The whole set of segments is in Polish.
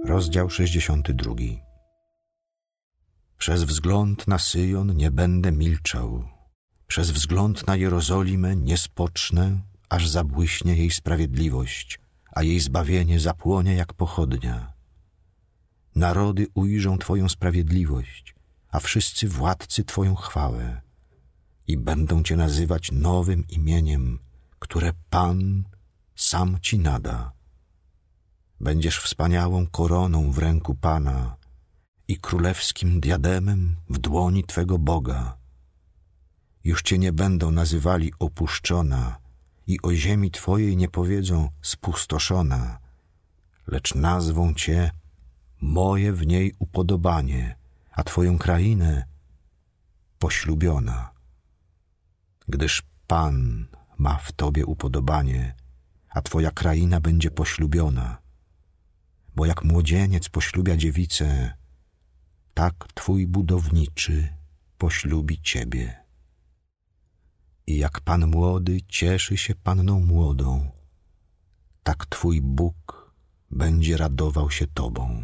Rozdział 62. Przez wzgląd na Syjon nie będę milczał, przez wzgląd na Jerozolimę nie spocznę, aż zabłyśnie jej sprawiedliwość, a jej zbawienie zapłonie jak pochodnia. Narody ujrzą Twoją sprawiedliwość, a wszyscy władcy Twoją chwałę i będą Cię nazywać nowym imieniem, które Pan sam Ci nada. Będziesz wspaniałą koroną w ręku Pana i królewskim diademem w dłoni Twego Boga. Już Cię nie będą nazywali opuszczona i o ziemi Twojej nie powiedzą spustoszona, lecz nazwą Cię moje w niej upodobanie, a Twoją krainę poślubiona. Gdyż Pan ma w Tobie upodobanie, a Twoja kraina będzie poślubiona. Bo jak młodzieniec poślubia dziewicę, tak Twój budowniczy poślubi Ciebie. I jak Pan młody cieszy się panną młodą, tak Twój Bóg będzie radował się Tobą.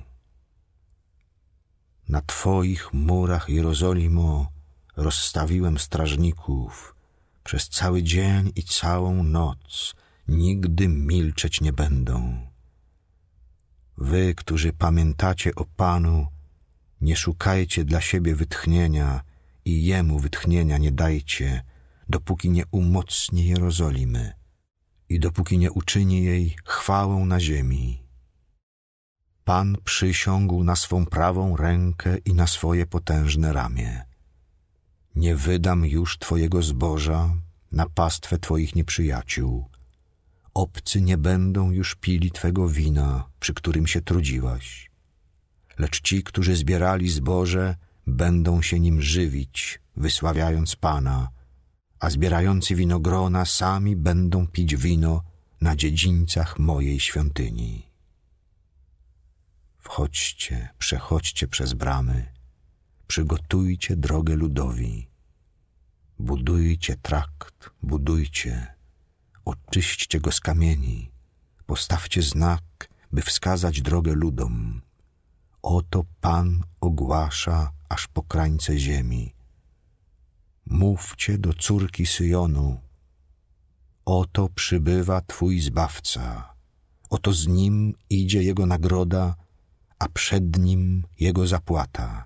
Na Twoich murach, Jerozolimo, rozstawiłem strażników, przez cały dzień i całą noc nigdy milczeć nie będą. Wy, którzy pamiętacie o Panu, nie szukajcie dla siebie wytchnienia i Jemu wytchnienia nie dajcie, dopóki nie umocni Jerozolimy i dopóki nie uczyni jej chwałą na ziemi. Pan przysiągł na swą prawą rękę i na swoje potężne ramię. Nie wydam już Twojego zboża na pastwę Twoich nieprzyjaciół. Obcy nie będą już pili Twego wina, przy którym się trudziłaś. Lecz ci, którzy zbierali zboże, będą się nim żywić, wysławiając Pana, a zbierający winogrona sami będą pić wino na dziedzińcach mojej świątyni. Wchodźcie, przechodźcie przez bramy, przygotujcie drogę ludowi. Budujcie trakt, budujcie, oczyśćcie go z kamieni, postawcie znak, by wskazać drogę ludom. Oto Pan ogłasza aż po krańce ziemi. Mówcie do córki Syjonu, oto przybywa Twój Zbawca, oto z Nim idzie Jego nagroda, a przed Nim Jego zapłata.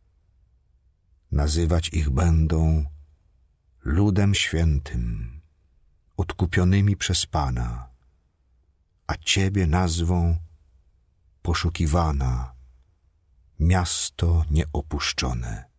Nazywać ich będą ludem świętym, odkupionymi przez Pana, a Ciebie nazwą poszukiwana, miasto nieopuszczone.